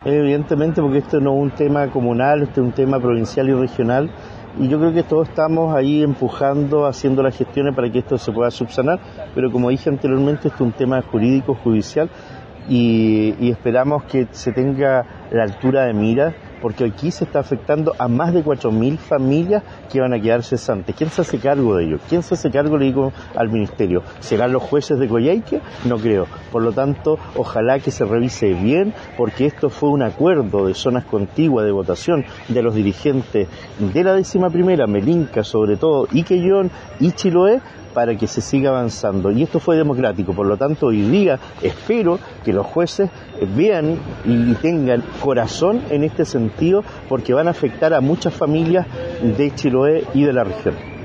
Evidentemente, porque esto no es un tema comunal, esto es un tema provincial y regional, y yo creo que todos estamos ahí empujando, haciendo las gestiones para que esto se pueda subsanar, pero como dije anteriormente, esto es un tema jurídico, judicial, y esperamos que se tenga la altura de mira, porque aquí se está afectando a más de 4.000 familias que van a quedar cesantes. ¿Quién se hace cargo de ello? ¿Quién se hace cargo, le digo, al Ministerio? ¿Serán los jueces de Coyhaique? No creo. Por lo tanto, ojalá que se revise bien, porque esto fue un acuerdo de zonas contiguas de votación de los dirigentes de la 11ª, Melinca sobre todo, y Quellón y Chiloé, para que se siga avanzando. Y esto fue democrático, por lo tanto hoy día espero que los jueces vean y tengan corazón en este sentido, porque van a afectar a muchas familias de Chiloé y de la región.